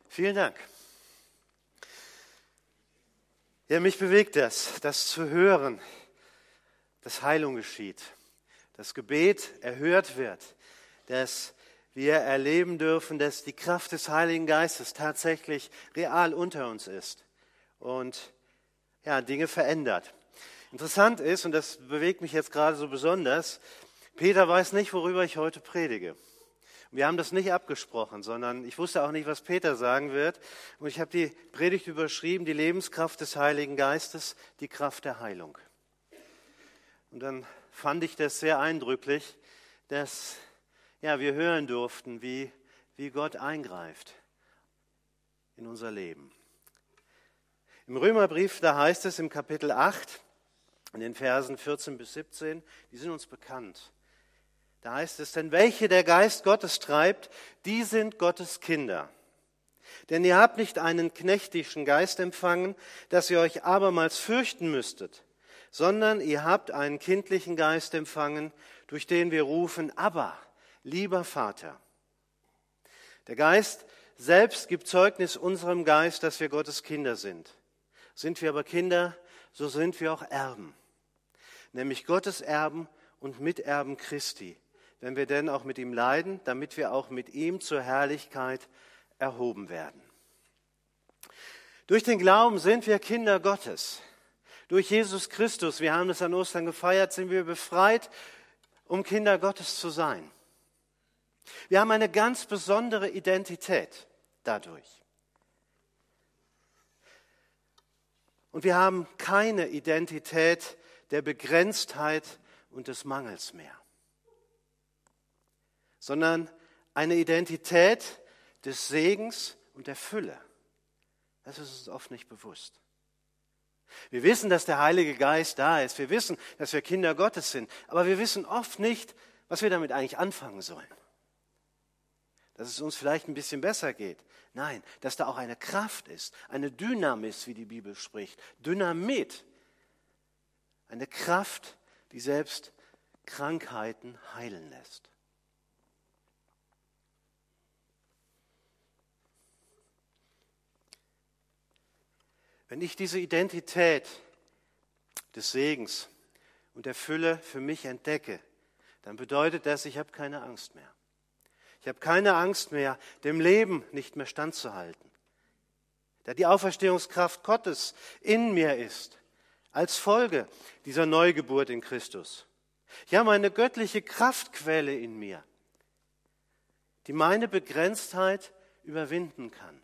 Vielen Dank. Ja, mich bewegt das zu hören, dass Heilung geschieht, dass Gebet erhört wird, dass wir erleben dürfen, dass die Kraft des Heiligen Geistes tatsächlich real unter uns ist und ja, Dinge verändert. Interessant ist, und das bewegt mich jetzt gerade so besonders, Peter weiß nicht, worüber ich heute predige. Wir haben das nicht abgesprochen, sondern ich wusste auch nicht, was Peter sagen wird. Und ich habe die Predigt überschrieben, die Lebenskraft des Heiligen Geistes, die Kraft der Heilung. Und dann fand ich das sehr eindrücklich, dass wir hören durften, wie Gott eingreift in unser Leben. Im Römerbrief, da heißt es im Kapitel 8, in den Versen 14 bis 17, die sind uns bekannt. Da heißt es, denn welche der Geist Gottes treibt, die sind Gottes Kinder. Denn ihr habt nicht einen knechtischen Geist empfangen, dass ihr euch abermals fürchten müsstet, sondern ihr habt einen kindlichen Geist empfangen, durch den wir rufen, Abba, lieber Vater. Der Geist selbst gibt Zeugnis unserem Geist, dass wir Gottes Kinder sind. Sind wir aber Kinder, so sind wir auch Erben, nämlich Gottes Erben und Miterben Christi, wenn wir denn auch mit ihm leiden, damit wir auch mit ihm zur Herrlichkeit erhoben werden. Durch den Glauben sind wir Kinder Gottes. Durch Jesus Christus, wir haben das an Ostern gefeiert, sind wir befreit, um Kinder Gottes zu sein. Wir haben eine ganz besondere Identität dadurch. Und wir haben keine Identität der Begrenztheit und des Mangels mehr, sondern eine Identität des Segens und der Fülle. Das ist uns oft nicht bewusst. Wir wissen, dass der Heilige Geist da ist. Wir wissen, dass wir Kinder Gottes sind. Aber wir wissen oft nicht, was wir damit eigentlich anfangen sollen. Dass es uns vielleicht ein bisschen besser geht. Nein, dass da auch eine Kraft ist, eine Dynamis, wie die Bibel spricht. Dynamit. Eine Kraft, die selbst Krankheiten heilen lässt. Wenn ich diese Identität des Segens und der Fülle für mich entdecke, dann bedeutet das, ich habe keine Angst mehr. Ich habe keine Angst mehr, dem Leben nicht mehr standzuhalten. Da die Auferstehungskraft Gottes in mir ist, als Folge dieser Neugeburt in Christus. Ich habe eine göttliche Kraftquelle in mir, die meine Begrenztheit überwinden kann.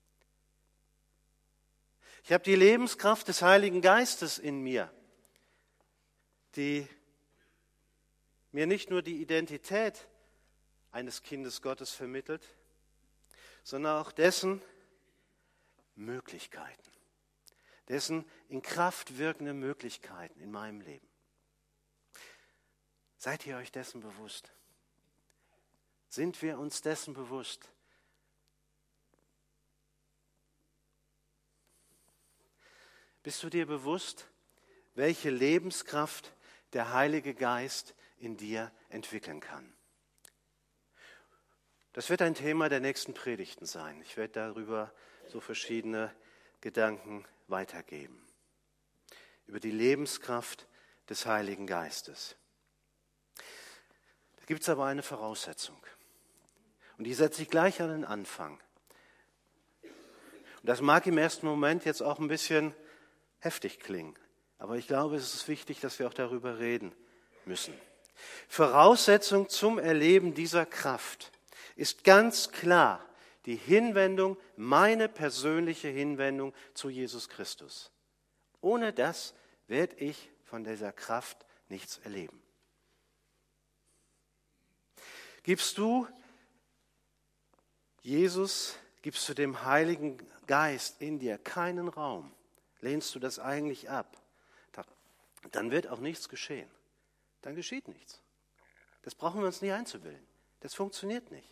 Ich habe die Lebenskraft des Heiligen Geistes in mir, die mir nicht nur die Identität eines Kindes Gottes vermittelt, sondern auch dessen Möglichkeiten, dessen in Kraft wirkende Möglichkeiten in meinem Leben. Seid ihr euch dessen bewusst? Sind wir uns dessen bewusst? Bist du dir bewusst, welche Lebenskraft der Heilige Geist in dir entwickeln kann? Das wird ein Thema der nächsten Predigten sein. Ich werde darüber so verschiedene Gedanken weitergeben. Über die Lebenskraft des Heiligen Geistes. Da gibt es aber eine Voraussetzung. Und die setze ich gleich an den Anfang. Und das mag im ersten Moment jetzt auch ein bisschen heftig klingen. Aber ich glaube, es ist wichtig, dass wir auch darüber reden müssen. Voraussetzung zum Erleben dieser Kraft ist ganz klar die Hinwendung, meine persönliche Hinwendung zu Jesus Christus. Ohne das werde ich von dieser Kraft nichts erleben. Gibst du Jesus, gibst du dem Heiligen Geist in dir keinen Raum, lehnst du das eigentlich ab, dann wird auch nichts geschehen. Dann geschieht nichts. Das brauchen wir uns nicht einzubilden. Das funktioniert nicht.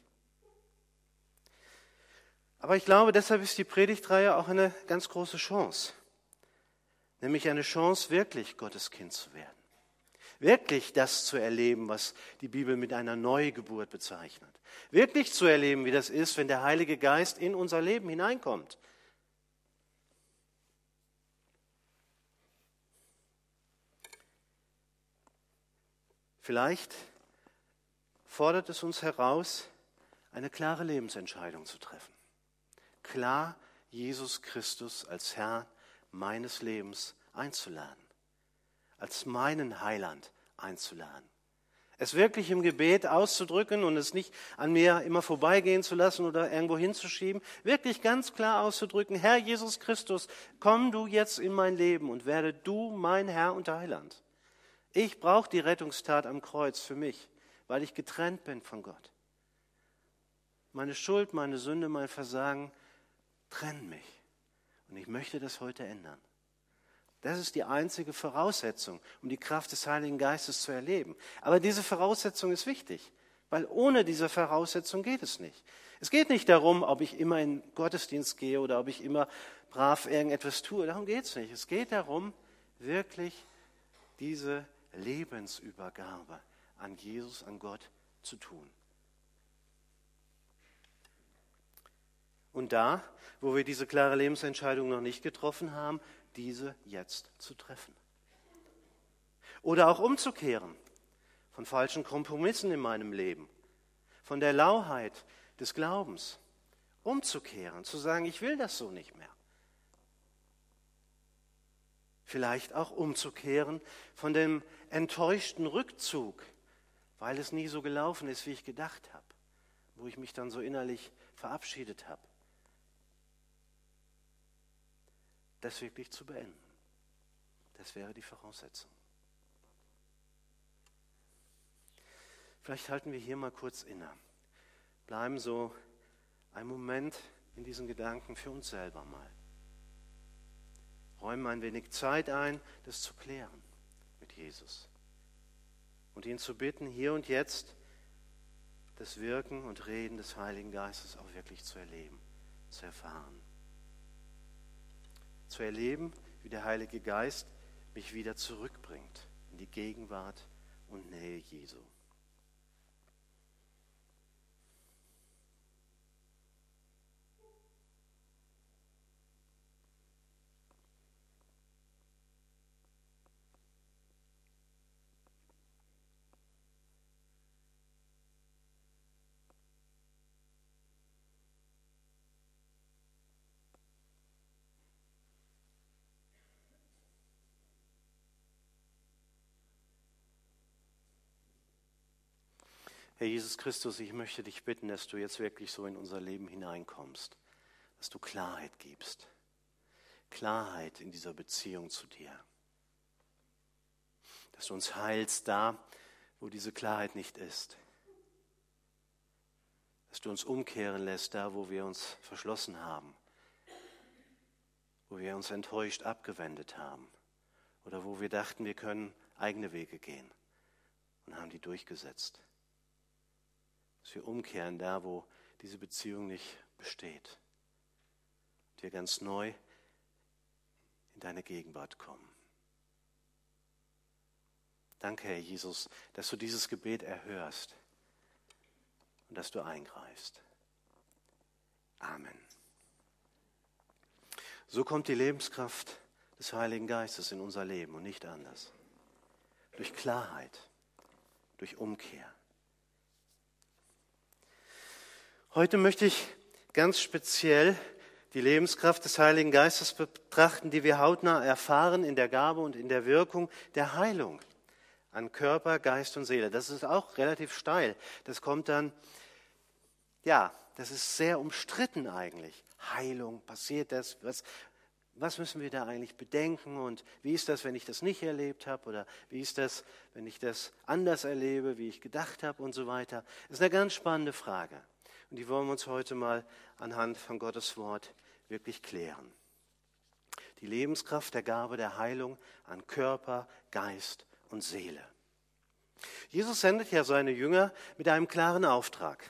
Aber ich glaube, deshalb ist die Predigtreihe auch eine ganz große Chance. Nämlich eine Chance, wirklich Gottes Kind zu werden. Wirklich das zu erleben, was die Bibel mit einer Neugeburt bezeichnet. Wirklich zu erleben, wie das ist, wenn der Heilige Geist in unser Leben hineinkommt. Vielleicht fordert es uns heraus, eine klare Lebensentscheidung zu treffen. Klar Jesus Christus als Herr meines Lebens einzuladen, als meinen Heiland einzuladen. Es wirklich im Gebet auszudrücken und es nicht an mir immer vorbeigehen zu lassen oder irgendwo hinzuschieben, wirklich ganz klar auszudrücken, Herr Jesus Christus, komm du jetzt in mein Leben und werde du mein Herr und Heiland. Ich brauche die Rettungstat am Kreuz für mich, weil ich getrennt bin von Gott. Meine Schuld, meine Sünde, mein Versagen trennen mich. Und ich möchte das heute ändern. Das ist die einzige Voraussetzung, um die Kraft des Heiligen Geistes zu erleben. Aber diese Voraussetzung ist wichtig, weil ohne diese Voraussetzung geht es nicht. Es geht nicht darum, ob ich immer in den Gottesdienst gehe oder ob ich immer brav irgendetwas tue. Darum geht es nicht. Es geht darum, wirklich diese Lebensübergabe an Jesus, an Gott zu tun. Und da, wo wir diese klare Lebensentscheidung noch nicht getroffen haben, diese jetzt zu treffen. Oder auch umzukehren von falschen Kompromissen in meinem Leben, von der Lauheit des Glaubens, umzukehren, zu sagen, ich will das so nicht mehr. Vielleicht auch umzukehren von dem enttäuschten Rückzug, weil es nie so gelaufen ist, wie ich gedacht habe, wo ich mich dann so innerlich verabschiedet habe. Das wirklich zu beenden. Das wäre die Voraussetzung. Vielleicht halten wir hier mal kurz inne. Bleiben so einen Moment in diesen Gedanken für uns selber mal. Räumen ein wenig Zeit ein, das zu klären mit Jesus. Und ihn zu bitten, hier und jetzt das Wirken und Reden des Heiligen Geistes auch wirklich zu erleben, zu erfahren. Zu erleben, wie der Heilige Geist mich wieder zurückbringt in die Gegenwart und Nähe Jesu. Herr Jesus Christus, ich möchte dich bitten, dass du jetzt wirklich so in unser Leben hineinkommst, dass du Klarheit gibst, Klarheit in dieser Beziehung zu dir, dass du uns heilst da, wo diese Klarheit nicht ist, dass du uns umkehren lässt da, wo wir uns verschlossen haben, wo wir uns enttäuscht abgewendet haben oder wo wir dachten, wir können eigene Wege gehen und haben die durchgesetzt. Dass wir umkehren da, wo diese Beziehung nicht besteht. Und wir ganz neu in deine Gegenwart kommen. Danke, Herr Jesus, dass du dieses Gebet erhörst und dass du eingreifst. Amen. So kommt die Lebenskraft des Heiligen Geistes in unser Leben und nicht anders. Durch Klarheit, durch Umkehr. Heute möchte ich ganz speziell die Lebenskraft des Heiligen Geistes betrachten, die wir hautnah erfahren in der Gabe und in der Wirkung der Heilung an Körper, Geist und Seele. Das ist auch relativ steil. Das kommt dann, das ist sehr umstritten eigentlich. Heilung, passiert das? Was müssen wir da eigentlich bedenken? Und wie ist das, wenn ich das nicht erlebt habe? Oder wie ist das, wenn ich das anders erlebe, wie ich gedacht habe und so weiter? Das ist eine ganz spannende Frage. Und die wollen wir uns heute mal anhand von Gottes Wort wirklich klären. Die Lebenskraft der Gabe der Heilung an Körper, Geist und Seele. Jesus sendet ja seine Jünger mit einem klaren Auftrag.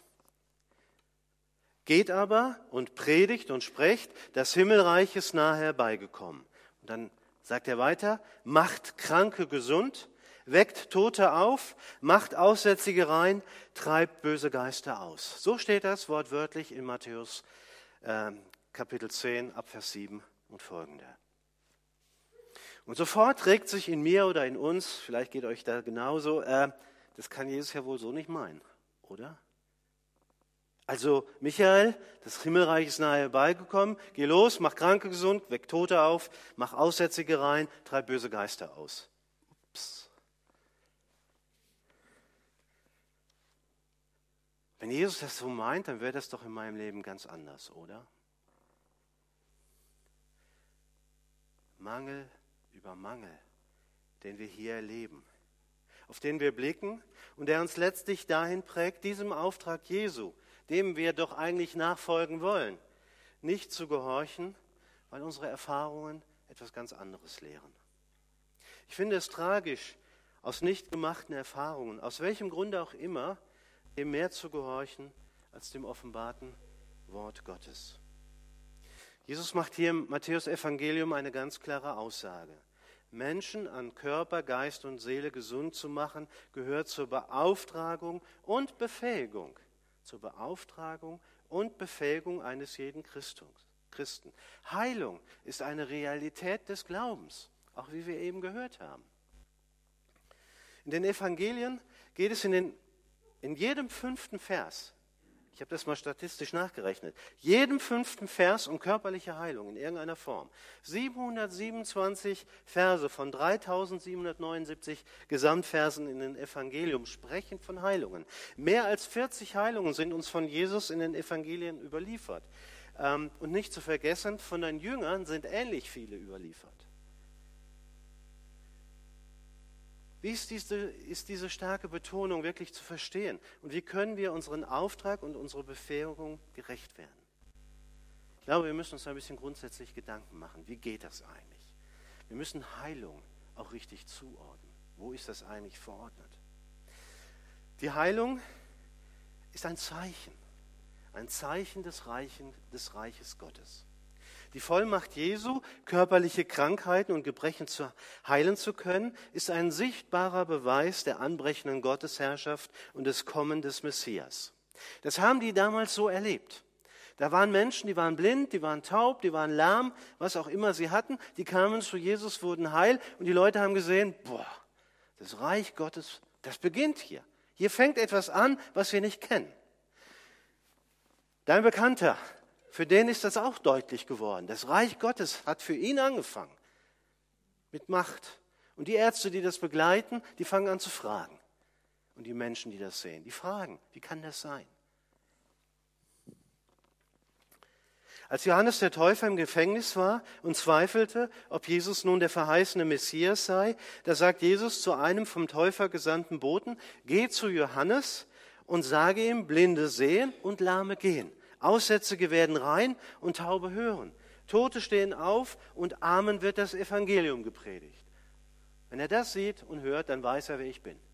Geht aber und predigt und sprecht, das Himmelreich ist nahe herbeigekommen. Und dann sagt er weiter, macht Kranke gesund, weckt Tote auf, macht Aussätzige rein, treibt böse Geister aus. So steht das wortwörtlich in Matthäus Kapitel 10 ab Vers 7 und folgende. Und sofort regt sich in mir oder in uns, vielleicht geht euch da genauso, das kann Jesus ja wohl so nicht meinen, oder? Also Michael, das Himmelreich ist nahe herbeigekommen, geh los, mach Kranke gesund, weck Tote auf, mach Aussätzige rein, treib böse Geister aus. Ups. Wenn Jesus das so meint, dann wäre das doch in meinem Leben ganz anders, oder? Mangel über Mangel, den wir hier erleben, auf den wir blicken und der uns letztlich dahin prägt, diesem Auftrag Jesu, dem wir doch eigentlich nachfolgen wollen, nicht zu gehorchen, weil unsere Erfahrungen etwas ganz anderes lehren. Ich finde es tragisch, aus nicht gemachten Erfahrungen, aus welchem Grunde auch immer, dem mehr zu gehorchen als dem offenbarten Wort Gottes. Jesus macht hier im Matthäus-Evangelium eine ganz klare Aussage. Menschen an Körper, Geist und Seele gesund zu machen, gehört zur Beauftragung und Befähigung. Zur Beauftragung und Befähigung eines jeden Christen. Heilung ist eine Realität des Glaubens, auch wie wir eben gehört haben. In den Evangelien geht es in jedem 5. Vers, ich habe das mal statistisch nachgerechnet, jedem 5. Vers um körperliche Heilung in irgendeiner Form. 727 Verse von 3779 Gesamtversen in den Evangelium sprechen von Heilungen. Mehr als 40 Heilungen sind uns von Jesus in den Evangelien überliefert. Und nicht zu vergessen, von den Jüngern sind ähnlich viele überliefert. Wie ist diese starke Betonung wirklich zu verstehen? Und wie können wir unseren Auftrag und unsere Befähigung gerecht werden? Ich glaube, wir müssen uns ein bisschen grundsätzlich Gedanken machen. Wie geht das eigentlich? Wir müssen Heilung auch richtig zuordnen. Wo ist das eigentlich verordnet? Die Heilung ist ein Zeichen des Reiches Gottes. Die Vollmacht Jesu, körperliche Krankheiten und Gebrechen heilen zu können, ist ein sichtbarer Beweis der anbrechenden Gottesherrschaft und des Kommen des Messias. Das haben die damals so erlebt. Da waren Menschen, die waren blind, die waren taub, die waren lahm, was auch immer sie hatten. Die kamen zu Jesus, wurden heil und die Leute haben gesehen, das Reich Gottes, das beginnt hier. Hier fängt etwas an, was wir nicht kennen. Dein Bekannter, für den ist das auch deutlich geworden. Das Reich Gottes hat für ihn angefangen mit Macht. Und die Ärzte, die das begleiten, die fangen an zu fragen. Und die Menschen, die das sehen, die fragen, wie kann das sein? Als Johannes der Täufer im Gefängnis war und zweifelte, ob Jesus nun der verheißene Messias sei, da sagt Jesus zu einem vom Täufer gesandten Boten, geh zu Johannes und sage ihm, Blinde sehen und Lahme gehen. Aussätzige werden rein und Taube hören. Tote stehen auf und Armen wird das Evangelium gepredigt. Wenn er das sieht und hört, dann weiß er, wer ich bin.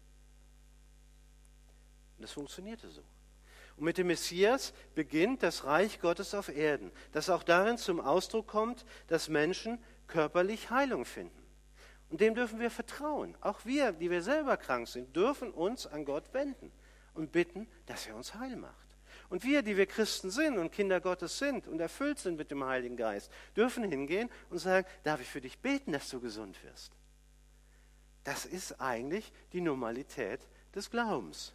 Und das funktionierte so. Und mit dem Messias beginnt das Reich Gottes auf Erden, das auch darin zum Ausdruck kommt, dass Menschen körperlich Heilung finden. Und dem dürfen wir vertrauen. Auch wir, die wir selber krank sind, dürfen uns an Gott wenden und bitten, dass er uns heil macht. Und wir, die wir Christen sind und Kinder Gottes sind und erfüllt sind mit dem Heiligen Geist, dürfen hingehen und sagen, darf ich für dich beten, dass du gesund wirst? Das ist eigentlich die Normalität des Glaubens.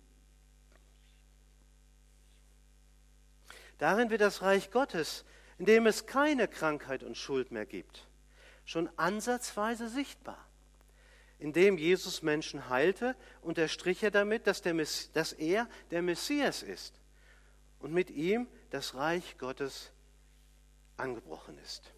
Darin wird das Reich Gottes, in dem es keine Krankheit und Schuld mehr gibt, schon ansatzweise sichtbar. Indem Jesus Menschen heilte, unterstrich er damit, dass er der Messias ist und mit ihm das Reich Gottes angebrochen ist.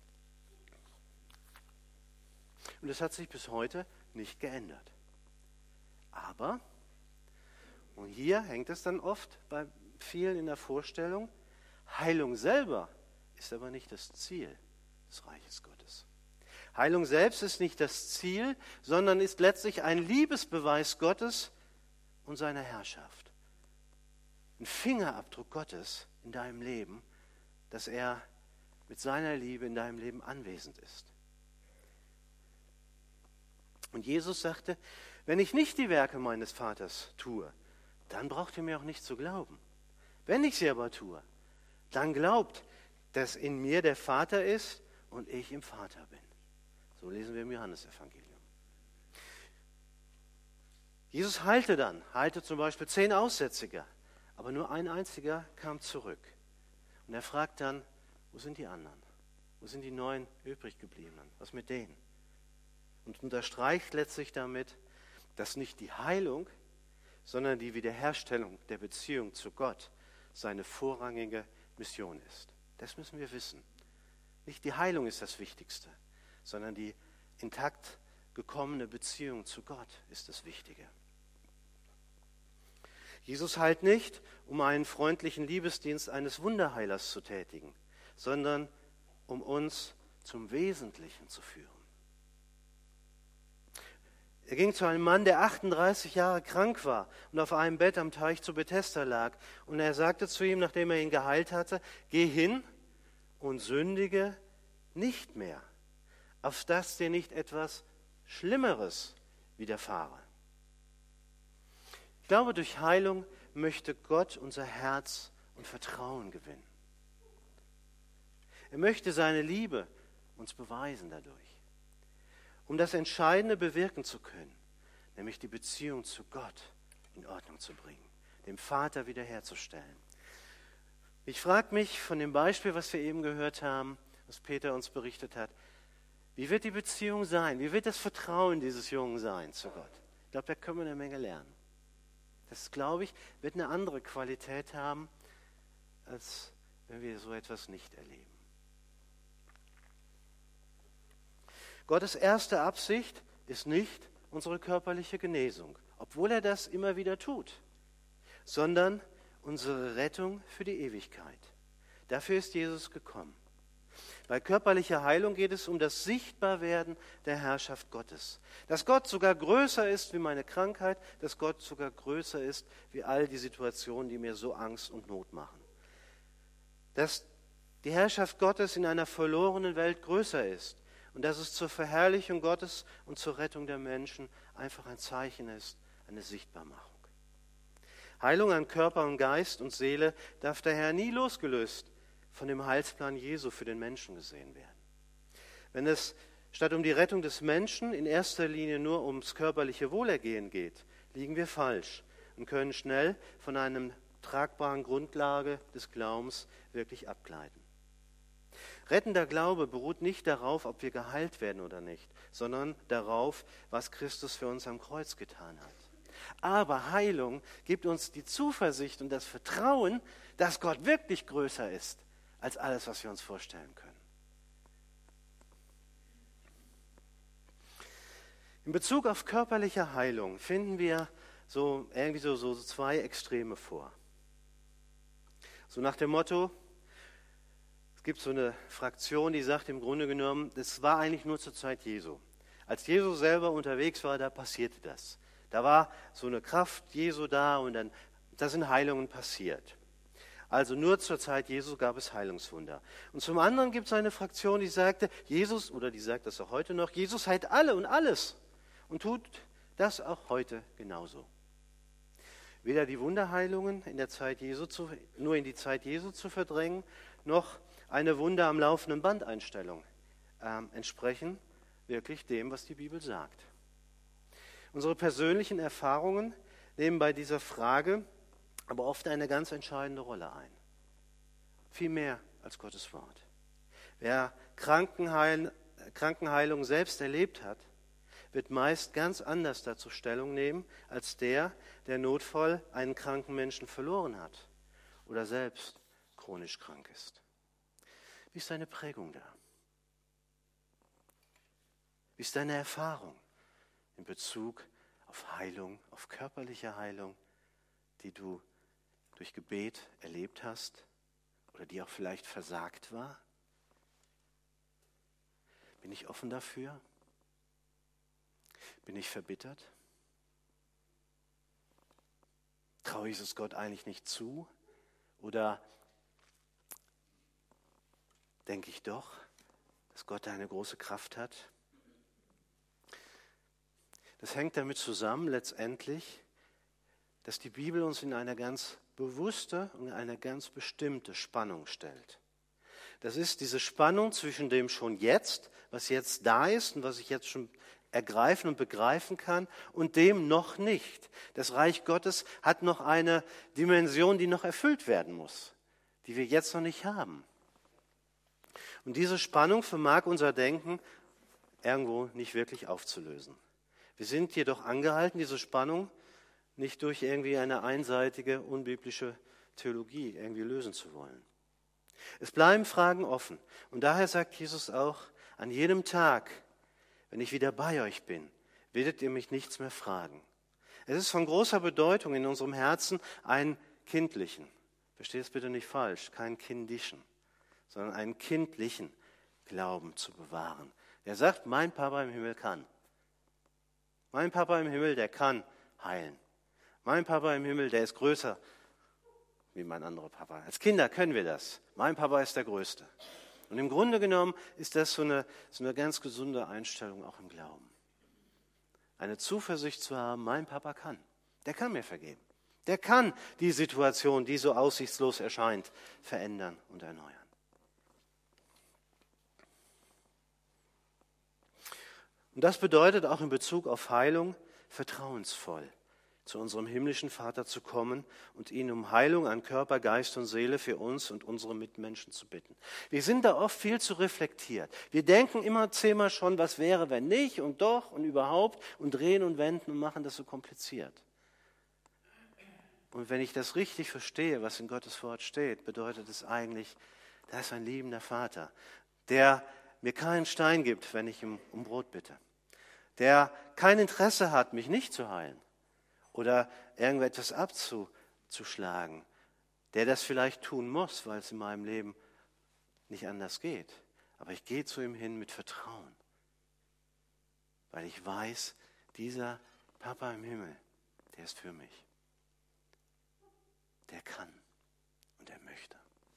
Und das hat sich bis heute nicht geändert. Aber, und hier hängt es dann oft bei vielen in der Vorstellung, Heilung selber ist aber nicht das Ziel des Reiches Gottes. Heilung selbst ist nicht das Ziel, sondern ist letztlich ein Liebesbeweis Gottes und seiner Herrschaft. Ein Fingerabdruck Gottes in deinem Leben, dass er mit seiner Liebe in deinem Leben anwesend ist. Und Jesus sagte, wenn ich nicht die Werke meines Vaters tue, dann braucht ihr mir auch nicht zu glauben. Wenn ich sie aber tue, dann glaubt, dass in mir der Vater ist und ich im Vater bin. So lesen wir im Johannesevangelium. Jesus heilte zum Beispiel 10 Aussätzige, aber nur ein einziger kam zurück. Und er fragt dann, wo sind die anderen? Wo sind die 9 übrig gebliebenen? Was mit denen? Und unterstreicht letztlich damit, dass nicht die Heilung, sondern die Wiederherstellung der Beziehung zu Gott seine vorrangige Mission ist. Das müssen wir wissen. Nicht die Heilung ist das Wichtigste, sondern die intakt gekommene Beziehung zu Gott ist das Wichtige. Jesus heilt nicht, um einen freundlichen Liebesdienst eines Wunderheilers zu tätigen, sondern um uns zum Wesentlichen zu führen. Er ging zu einem Mann, der 38 Jahre krank war und auf einem Bett am Teich zu Bethesda lag. Und er sagte zu ihm, nachdem er ihn geheilt hatte, geh hin und sündige nicht mehr, auf dass dir nicht etwas Schlimmeres widerfahre. Ich glaube, durch Heilung möchte Gott unser Herz und Vertrauen gewinnen. Er möchte seine Liebe uns beweisen dadurch. Um das Entscheidende bewirken zu können, nämlich die Beziehung zu Gott in Ordnung zu bringen, dem Vater wiederherzustellen. Ich frage mich von dem Beispiel, was wir eben gehört haben, was Peter uns berichtet hat, wie wird die Beziehung sein? Wie wird das Vertrauen dieses Jungen sein zu Gott? Ich glaube, da können wir eine Menge lernen. Das, glaube ich, wird eine andere Qualität haben, als wenn wir so etwas nicht erleben. Gottes erste Absicht ist nicht unsere körperliche Genesung, obwohl er das immer wieder tut, sondern unsere Rettung für die Ewigkeit. Dafür ist Jesus gekommen. Bei körperlicher Heilung geht es um das Sichtbarwerden der Herrschaft Gottes. Dass Gott sogar größer ist wie meine Krankheit, dass Gott sogar größer ist wie all die Situationen, die mir so Angst und Not machen. Dass die Herrschaft Gottes in einer verlorenen Welt größer ist. Und dass es zur Verherrlichung Gottes und zur Rettung der Menschen einfach ein Zeichen ist, eine Sichtbarmachung. Heilung an Körper und Geist und Seele darf daher nie losgelöst von dem Heilsplan Jesu für den Menschen gesehen werden. Wenn es statt um die Rettung des Menschen in erster Linie nur ums körperliche Wohlergehen geht, liegen wir falsch und können schnell von einer tragbaren Grundlage des Glaubens wirklich abgleiten. Rettender Glaube beruht nicht darauf, ob wir geheilt werden oder nicht, sondern darauf, was Christus für uns am Kreuz getan hat. Aber Heilung gibt uns die Zuversicht und das Vertrauen, dass Gott wirklich größer ist als alles, was wir uns vorstellen können. In Bezug auf körperliche Heilung finden wir so 2 Extreme vor. So nach dem Motto, es gibt so eine Fraktion, die sagt im Grunde genommen, das war eigentlich nur zur Zeit Jesu. Als Jesus selber unterwegs war, da passierte das. Da war so eine Kraft Jesu da und da sind Heilungen passiert. Also nur zur Zeit Jesu gab es Heilungswunder. Und zum anderen gibt es eine Fraktion, die sagte, Jesus, oder die sagt das auch heute noch, Jesus heilt alle und alles und tut das auch heute genauso. Weder die Wunderheilungen in der Zeit Jesu nur in die Zeit Jesu zu verdrängen, noch eine Wunder am laufenden Bandeinstellung entsprechen wirklich dem, was die Bibel sagt. Unsere persönlichen Erfahrungen nehmen bei dieser Frage aber oft eine ganz entscheidende Rolle ein. Viel mehr als Gottes Wort. Wer Krankenheilung selbst erlebt hat, wird meist ganz anders dazu Stellung nehmen, als der notvoll einen kranken Menschen verloren hat oder selbst chronisch krank ist. Wie ist deine Prägung da? Wie ist deine Erfahrung in Bezug auf Heilung, auf körperliche Heilung, die du durch Gebet erlebt hast oder die auch vielleicht versagt war? Bin ich offen dafür? Bin ich verbittert? Traue ich es Gott eigentlich nicht zu? Oder denke ich doch, dass Gott eine große Kraft hat? Das hängt damit zusammen letztendlich, dass die Bibel uns in eine ganz bewusste und eine ganz bestimmte Spannung stellt. Das ist diese Spannung zwischen dem schon jetzt, was jetzt da ist und was ich jetzt schon ergreifen und begreifen kann, und dem noch nicht. Das Reich Gottes hat noch eine Dimension, die noch erfüllt werden muss, die wir jetzt noch nicht haben. Und diese Spannung vermag unser Denken irgendwo nicht wirklich aufzulösen. Wir sind jedoch angehalten, diese Spannung nicht durch irgendwie eine einseitige, unbiblische Theologie irgendwie lösen zu wollen. Es bleiben Fragen offen. Und daher sagt Jesus auch, an jedem Tag, wenn ich wieder bei euch bin, werdet ihr mich nichts mehr fragen. Es ist von großer Bedeutung in unserem Herzen, einen kindlichen, versteht es bitte nicht falsch, keinen kindischen, sondern einen kindlichen Glauben zu bewahren. Der sagt, mein Papa im Himmel kann. Mein Papa im Himmel, der kann heilen. Mein Papa im Himmel, der ist größer wie mein anderer Papa. Als Kinder können wir das. Mein Papa ist der Größte. Und im Grunde genommen ist das so eine ganz gesunde Einstellung auch im Glauben. Eine Zuversicht zu haben, mein Papa kann. Der kann mir vergeben. Der kann die Situation, die so aussichtslos erscheint, verändern und erneuern. Und das bedeutet auch in Bezug auf Heilung, vertrauensvoll zu unserem himmlischen Vater zu kommen und ihn um Heilung an Körper, Geist und Seele für uns und unsere Mitmenschen zu bitten. Wir sind da oft viel zu reflektiert. Wir denken immer zehnmal schon, was wäre, wenn nicht und doch und überhaupt und drehen und wenden und machen das so kompliziert. Und wenn ich das richtig verstehe, was in Gottes Wort steht, bedeutet es eigentlich, da ist ein liebender Vater, der mir keinen Stein gibt, wenn ich ihm um Brot bitte, der kein Interesse hat, mich nicht zu heilen oder irgendetwas abzuschlagen, der das vielleicht tun muss, weil es in meinem Leben nicht anders geht. Aber ich gehe zu ihm hin mit Vertrauen, weil ich weiß, dieser Papa im Himmel, der ist für mich. Der kann und er möchte.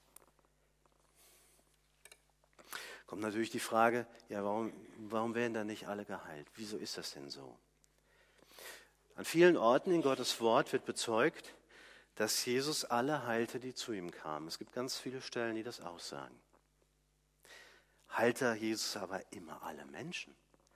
Kommt natürlich die Frage, ja, warum werden dann nicht alle geheilt? Wieso ist das denn so? An vielen Orten in Gottes Wort wird bezeugt, dass Jesus alle heilte, die zu ihm kamen. Es gibt ganz viele Stellen, die das aussagen. Heilte Jesus aber immer alle Menschen?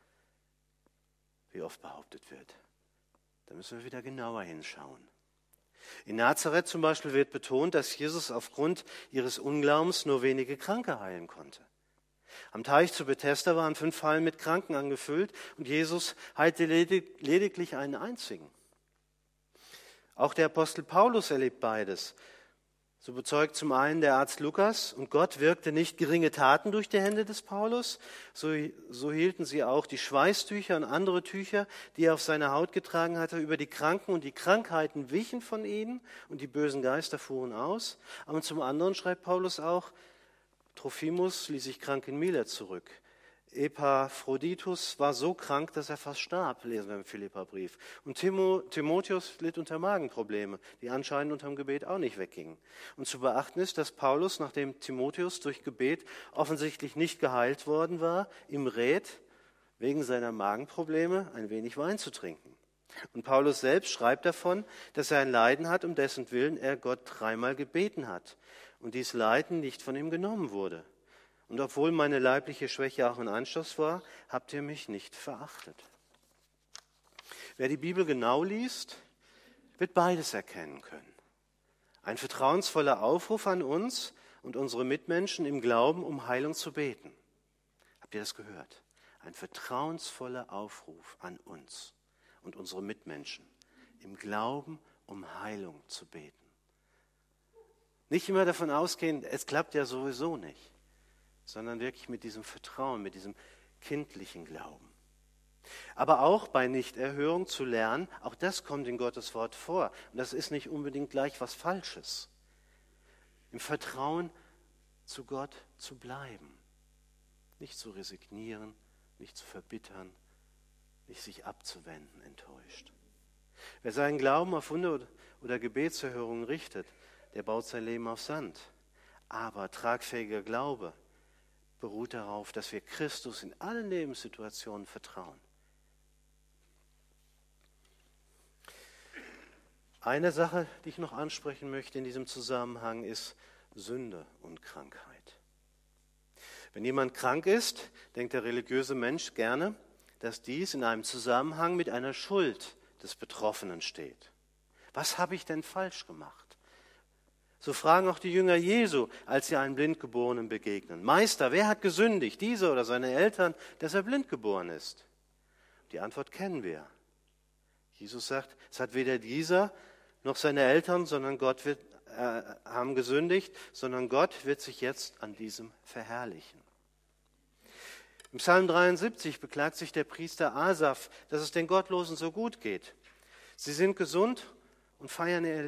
Wie oft behauptet wird. Da müssen wir wieder genauer hinschauen. In Nazareth zum Beispiel wird betont, dass Jesus aufgrund ihres Unglaubens nur wenige Kranke heilen konnte. Am Teich zu Bethesda waren 5 Hallen mit Kranken angefüllt und Jesus heilte lediglich einen einzigen. Auch der Apostel Paulus erlebt beides. So bezeugt zum einen der Arzt Lukas, und Gott wirkte nicht geringe Taten durch die Hände des Paulus, so hielten sie auch die Schweißtücher und andere Tücher, die er auf seiner Haut getragen hatte, über die Kranken, und die Krankheiten wichen von ihnen und die bösen Geister fuhren aus. Aber zum anderen schreibt Paulus auch, Trophimus ließ sich krank in Milet zurück. Epaphroditus war so krank, dass er fast starb, lesen wir im Philipperbrief. Und Timotheus litt unter Magenprobleme, die anscheinend unterm Gebet auch nicht weggingen. Und zu beachten ist, dass Paulus, nachdem Timotheus durch Gebet offensichtlich nicht geheilt worden war, ihm rät, wegen seiner Magenprobleme ein wenig Wein zu trinken. Und Paulus selbst schreibt davon, dass er ein Leiden hat, um dessen Willen er Gott 3-mal gebeten hat und dies Leiden nicht von ihm genommen wurde. Und obwohl meine leibliche Schwäche auch ein Anstoß war, habt ihr mich nicht verachtet. Wer die Bibel genau liest, wird beides erkennen können. Ein vertrauensvoller Aufruf an uns und unsere Mitmenschen im Glauben, um Heilung zu beten. Habt ihr das gehört? Ein vertrauensvoller Aufruf an uns und unsere Mitmenschen im Glauben, um Heilung zu beten. Nicht immer davon ausgehen, es klappt ja sowieso nicht, sondern wirklich mit diesem Vertrauen, mit diesem kindlichen Glauben. Aber auch bei Nichterhörung zu lernen, auch das kommt in Gottes Wort vor. Und das ist nicht unbedingt gleich was Falsches. Im Vertrauen zu Gott zu bleiben. Nicht zu resignieren, nicht zu verbittern, nicht sich abzuwenden, enttäuscht. Wer seinen Glauben auf Wunder oder Gebetserhörungen richtet, der baut sein Leben auf Sand. Aber tragfähiger Glaube beruht darauf, dass wir Christus in allen Lebenssituationen vertrauen. Eine Sache, die ich noch ansprechen möchte in diesem Zusammenhang, ist Sünde und Krankheit. Wenn jemand krank ist, denkt der religiöse Mensch gerne, dass dies in einem Zusammenhang mit einer Schuld des Betroffenen steht. Was habe ich denn falsch gemacht? So fragen auch die Jünger Jesu, als sie einem Blindgeborenen begegnen. Meister, wer hat gesündigt, dieser oder seine Eltern, dass er blind geboren ist? Die Antwort kennen wir. Jesus sagt, es hat weder dieser noch seine Eltern, haben gesündigt, sondern Gott wird sich jetzt an diesem verherrlichen. Im Psalm 73 beklagt sich der Priester Asaf, dass es den Gottlosen so gut geht. Sie sind gesund und feiern ihr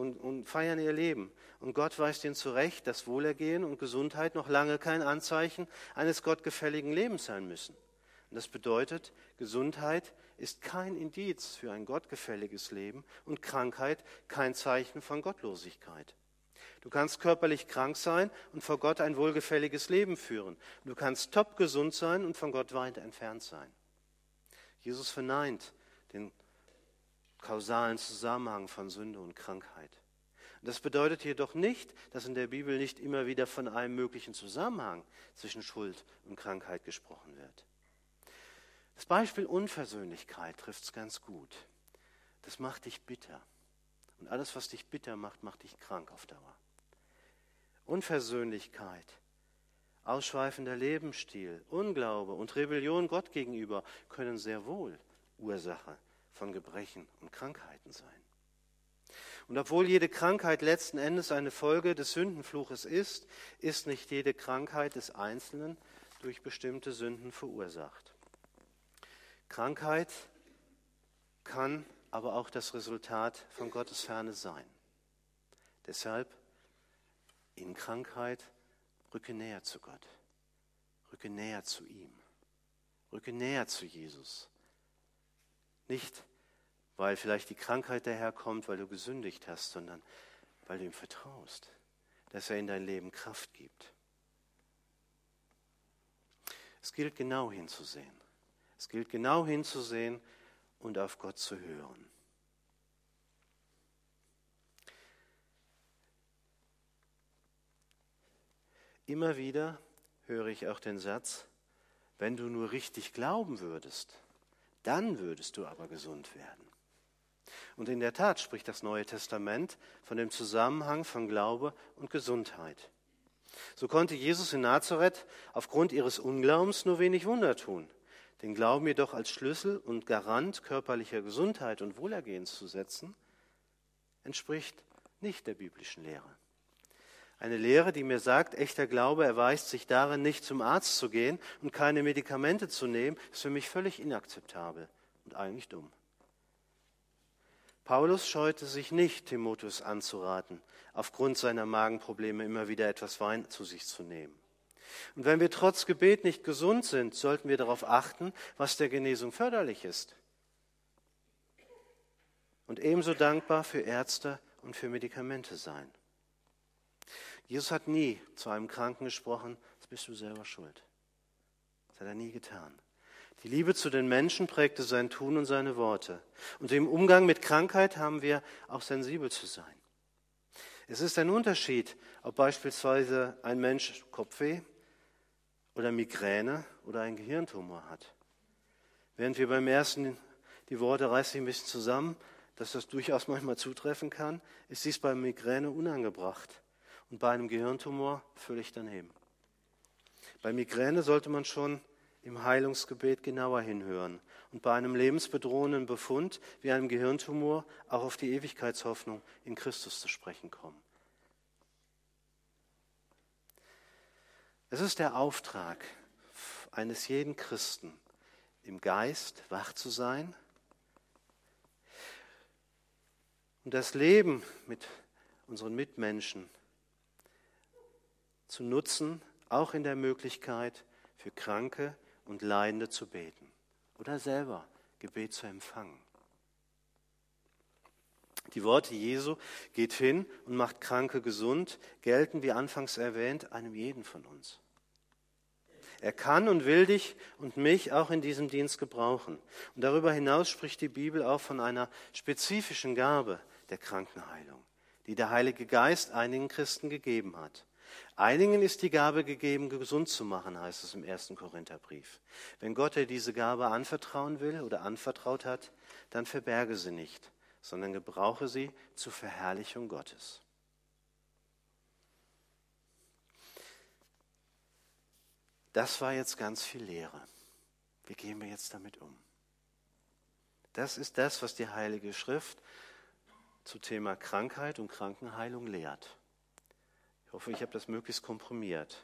Leben. Und Gott weist ihnen zurecht, dass Wohlergehen und Gesundheit noch lange kein Anzeichen eines gottgefälligen Lebens sein müssen. Und das bedeutet, Gesundheit ist kein Indiz für ein gottgefälliges Leben und Krankheit kein Zeichen von Gottlosigkeit. Du kannst körperlich krank sein und vor Gott ein wohlgefälliges Leben führen. Du kannst top gesund sein und von Gott weit entfernt sein. Jesus verneint den kausalen Zusammenhang von Sünde und Krankheit. Das bedeutet jedoch nicht, dass in der Bibel nicht immer wieder von einem möglichen Zusammenhang zwischen Schuld und Krankheit gesprochen wird. Das Beispiel Unversöhnlichkeit trifft es ganz gut. Das macht dich bitter. Und alles, was dich bitter macht, macht dich krank auf Dauer. Unversöhnlichkeit, ausschweifender Lebensstil, Unglaube und Rebellion Gott gegenüber können sehr wohl Ursache von Gebrechen und Krankheiten sein. Und obwohl jede Krankheit letzten Endes eine Folge des Sündenfluches ist, ist nicht jede Krankheit des Einzelnen durch bestimmte Sünden verursacht. Krankheit kann aber auch das Resultat von Gottes Ferne sein. Deshalb in Krankheit rücke näher zu Gott, rücke näher zu ihm, rücke näher zu Jesus. Nicht, weil vielleicht die Krankheit daherkommt, weil du gesündigt hast, sondern weil du ihm vertraust, dass er in dein Leben Kraft gibt. Es gilt genau hinzusehen. Es gilt genau hinzusehen und auf Gott zu hören. Immer wieder höre ich auch den Satz, wenn du nur richtig glauben würdest, dann würdest du aber gesund werden. Und in der Tat spricht das Neue Testament von dem Zusammenhang von Glaube und Gesundheit. So konnte Jesus in Nazareth aufgrund ihres Unglaubens nur wenig Wunder tun. Den Glauben jedoch als Schlüssel und Garant körperlicher Gesundheit und Wohlergehens zu setzen, entspricht nicht der biblischen Lehre. Eine Lehre, die mir sagt, echter Glaube erweist sich darin, nicht zum Arzt zu gehen und keine Medikamente zu nehmen, ist für mich völlig inakzeptabel und eigentlich dumm. Paulus scheute sich nicht, Timotheus anzuraten, aufgrund seiner Magenprobleme immer wieder etwas Wein zu sich zu nehmen. Und wenn wir trotz Gebet nicht gesund sind, sollten wir darauf achten, was der Genesung förderlich ist. Und ebenso dankbar für Ärzte und für Medikamente sein. Jesus hat nie zu einem Kranken gesprochen, das bist du selber schuld. Das hat er nie getan. Die Liebe zu den Menschen prägte sein Tun und seine Worte. Und im Umgang mit Krankheit haben wir auch sensibel zu sein. Es ist ein Unterschied, ob beispielsweise ein Mensch Kopfweh oder Migräne oder einen Gehirntumor hat. Während wir beim ersten, die Worte reißen sich ein bisschen zusammen, dass das durchaus manchmal zutreffen kann, ist dies bei Migräne unangebracht. Und bei einem Gehirntumor völlig daneben. Bei Migräne sollte man schon im Heilungsgebet genauer hinhören und bei einem lebensbedrohenden Befund wie einem Gehirntumor auch auf die Ewigkeitshoffnung in Christus zu sprechen kommen. Es ist der Auftrag eines jeden Christen, im Geist wach zu sein und das Leben mit unseren Mitmenschen zu nutzen, auch in der Möglichkeit, für Kranke und Leidende zu beten oder selber Gebet zu empfangen. Die Worte Jesu, geht hin und macht Kranke gesund, gelten, wie anfangs erwähnt, einem jeden von uns. Er kann und will dich und mich auch in diesem Dienst gebrauchen. Und darüber hinaus spricht die Bibel auch von einer spezifischen Gabe, der Krankenheilung, die der Heilige Geist einigen Christen gegeben hat. Einigen ist die Gabe gegeben, gesund zu machen, heißt es im 1. Korintherbrief. Wenn Gott dir diese Gabe anvertrauen will oder anvertraut hat, dann verberge sie nicht, sondern gebrauche sie zur Verherrlichung Gottes. Das war jetzt ganz viel Lehre. Wie gehen wir jetzt damit um? Das ist das, was die Heilige Schrift zum Thema Krankheit und Krankenheilung lehrt. Ich hoffe, ich habe das möglichst komprimiert.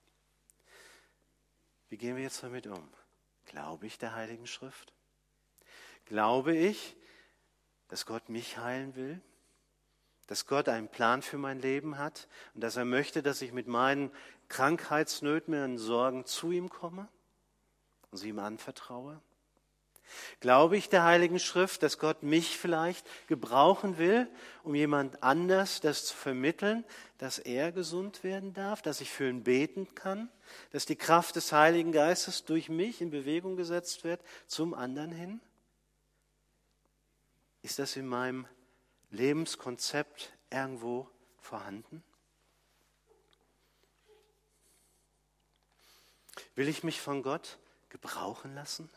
Wie gehen wir jetzt damit um? Glaube ich der Heiligen Schrift? Glaube ich, dass Gott mich heilen will? Dass Gott einen Plan für mein Leben hat und dass er möchte, dass ich mit meinen Krankheitsnöten, meinen Sorgen zu ihm komme und sie ihm anvertraue? Glaube ich der Heiligen Schrift, dass Gott mich vielleicht gebrauchen will, um jemand anders das zu vermitteln, dass er gesund werden darf, dass ich für ihn beten kann, dass die Kraft des Heiligen Geistes durch mich in Bewegung gesetzt wird zum anderen hin? Ist das in meinem Lebenskonzept irgendwo vorhanden? Will ich mich von Gott gebrauchen lassen?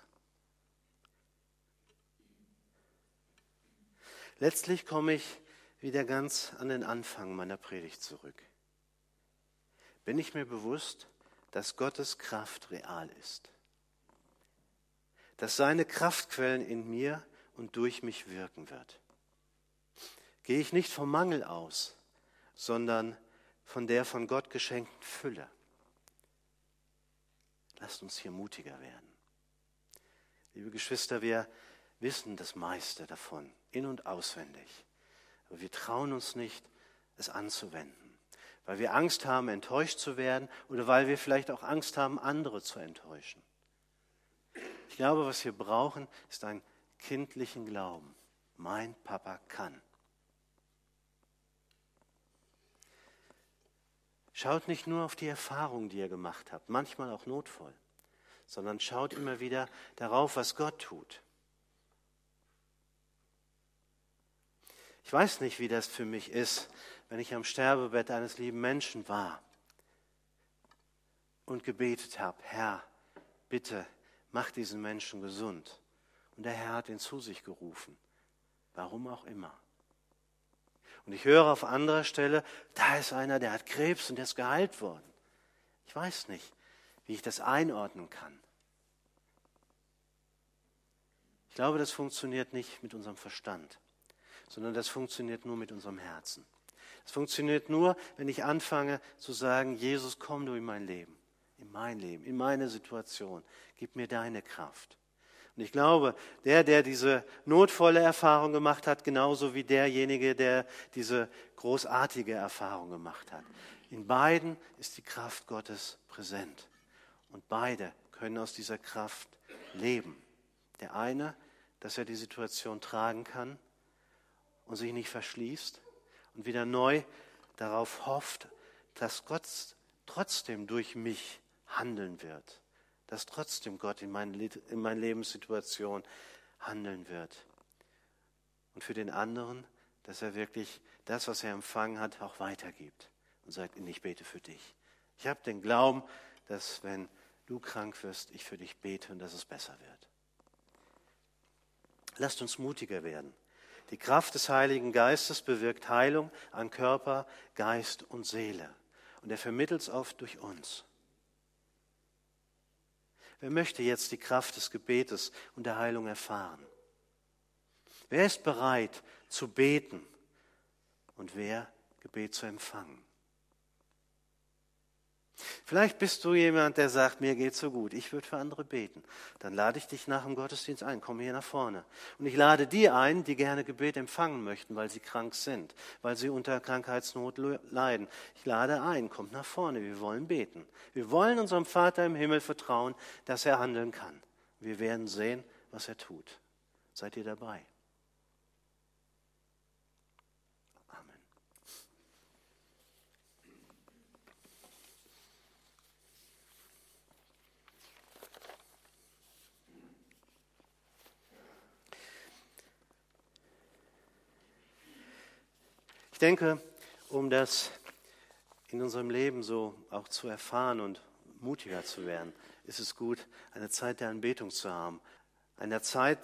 Letztlich komme ich wieder ganz an den Anfang meiner Predigt zurück. Bin ich mir bewusst, dass Gottes Kraft real ist? Dass seine Kraftquellen in mir und durch mich wirken wird? Gehe ich nicht vom Mangel aus, sondern von der von Gott geschenkten Fülle? Lasst uns hier mutiger werden. Liebe Geschwister, wir wissen das meiste davon, in- und auswendig. Aber wir trauen uns nicht, es anzuwenden, weil wir Angst haben, enttäuscht zu werden oder weil wir vielleicht auch Angst haben, andere zu enttäuschen. Ich glaube, was wir brauchen, ist einen kindlichen Glauben. Mein Papa kann. Schaut nicht nur auf die Erfahrungen, die ihr gemacht habt, manchmal auch notvoll, sondern schaut immer wieder darauf, was Gott tut. Ich weiß nicht, wie das für mich ist, wenn ich am Sterbebett eines lieben Menschen war und gebetet habe, Herr, bitte mach diesen Menschen gesund. Und der Herr hat ihn zu sich gerufen, warum auch immer. Und ich höre auf anderer Stelle, da ist einer, der hat Krebs und der ist geheilt worden. Ich weiß nicht, wie ich das einordnen kann. Ich glaube, das funktioniert nicht mit unserem Verstand, sondern das funktioniert nur mit unserem Herzen. Es funktioniert nur, wenn ich anfange zu sagen, Jesus, komm du in mein Leben, in meine Situation, gib mir deine Kraft. Und ich glaube, der diese notvolle Erfahrung gemacht hat, genauso wie derjenige, der diese großartige Erfahrung gemacht hat. In beiden ist die Kraft Gottes präsent. Und beide können aus dieser Kraft leben. Der eine, dass er die Situation tragen kann und sich nicht verschließt und wieder neu darauf hofft, dass Gott trotzdem durch mich handeln wird, dass trotzdem Gott in meine Lebenssituation handeln wird. Und für den anderen, dass er wirklich das, was er empfangen hat, auch weitergibt und sagt, ich bete für dich. Ich habe den Glauben, dass wenn du krank wirst, ich für dich bete und dass es besser wird. Lasst uns mutiger werden. Die Kraft des Heiligen Geistes bewirkt Heilung an Körper, Geist und Seele. Und er vermittelt es oft durch uns. Wer möchte jetzt die Kraft des Gebetes und der Heilung erfahren? Wer ist bereit zu beten und wer Gebet zu empfangen? Vielleicht bist du jemand, der sagt, mir geht's so gut, ich würde für andere beten. Dann lade ich dich nach dem Gottesdienst ein, komm hier nach vorne. Und ich lade die ein, die gerne Gebet empfangen möchten, weil sie krank sind, weil sie unter Krankheitsnot leiden. Ich lade ein, kommt nach vorne, wir wollen beten. Wir wollen unserem Vater im Himmel vertrauen, dass er handeln kann. Wir werden sehen, was er tut. Seid ihr dabei? Ich denke, um das in unserem Leben so auch zu erfahren und mutiger zu werden, ist es gut, eine Zeit der Anbetung zu haben. Eine Zeit,